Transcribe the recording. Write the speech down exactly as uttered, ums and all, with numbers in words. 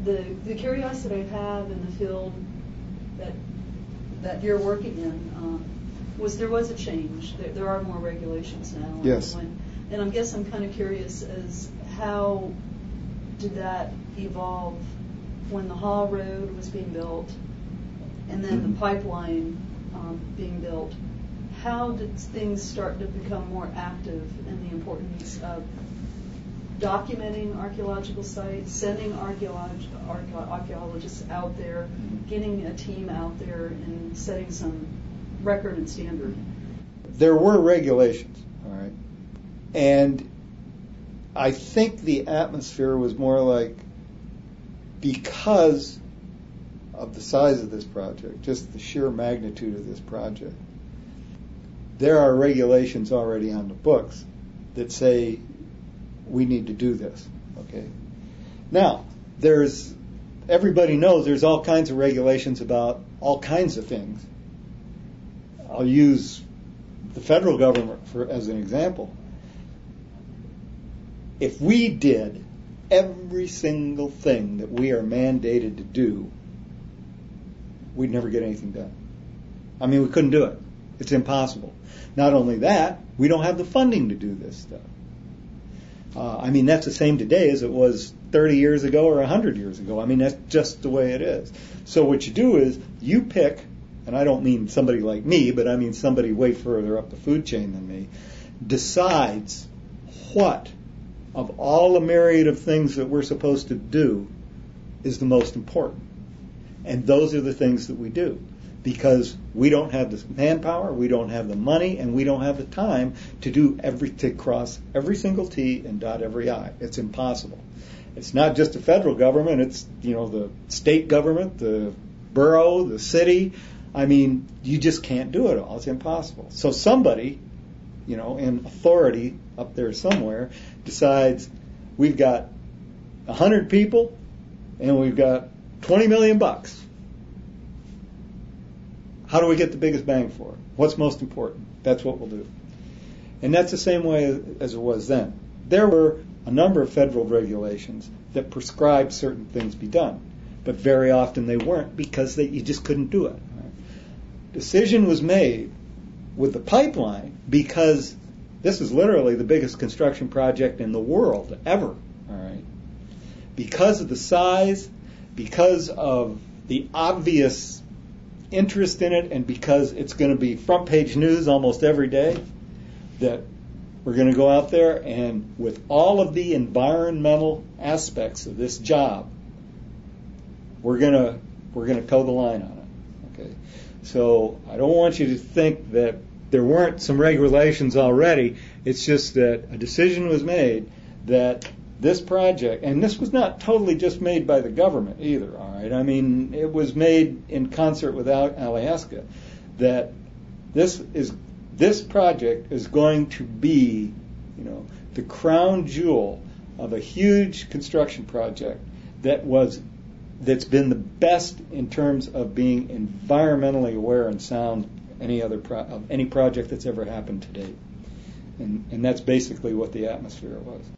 the the curiosity I have in the field that that you're working in um, was there was a change. There, there are more regulations now. Yes. And, when, and I guess I'm kind of curious as how did that evolve when the Haw Road was being built, and then Mm-hmm. the pipeline um, being built. How did things start to become more active in the importance of documenting archaeological sites, sending archaeolog- archae- archaeologists out there, getting a team out there, and setting some record and standard? There were regulations, all right, and I think the atmosphere was more like, because of the size of this project, just the sheer magnitude of this project, there are regulations already on the books that say we need to do this. Okay. Now, there's everybody knows there's all kinds of regulations about all kinds of things. I'll use the federal government for as an example. If we did every single thing that we are mandated to do, we'd never get anything done. I mean, we couldn't do it. It's impossible. Not only that, we don't have the funding to do this stuff. Uh, I mean, that's the same today as it was thirty years ago or one hundred years ago. I mean, that's just the way it is. So what you do is you pick, and I don't mean somebody like me, but I mean somebody way further up the food chain than me, decides what of all the myriad of things that we're supposed to do is the most important. And those are the things that we do. Because we don't have the manpower, we don't have the money, and we don't have the time to do every to cross every single T and dot every I. It's impossible. It's not just the federal government; it's you know the state government, the borough, the city. I mean, you just can't do it all. It's impossible. So somebody, you know, in authority up there somewhere, decides we've got a hundred people and we've got twenty million bucks. How do we get the biggest bang for it? What's most important? That's what we'll do. And that's the same way as it was then. There were a number of federal regulations that prescribed certain things be done, but very often they weren't because they, you just couldn't do it. Right? Decision was made with the pipeline because this is literally the biggest construction project in the world ever. All right? Because of the size, because of the obvious interest in it, and because it's going to be front page news almost every day, that we're going to go out there and with all of the environmental aspects of this job, we're going to we're going to toe the line on it. Okay, so I don't want you to think that there weren't some regulations already. It's just that a decision was made that this project, and this was not totally just made by the government either, all right? I mean, it was made in concert with Alaska, that this is this project is going to be, you know, the crown jewel of a huge construction project that was that's been the best in terms of being environmentally aware and sound any other pro- of any project that's ever happened to date. And, and that's basically what the atmosphere was.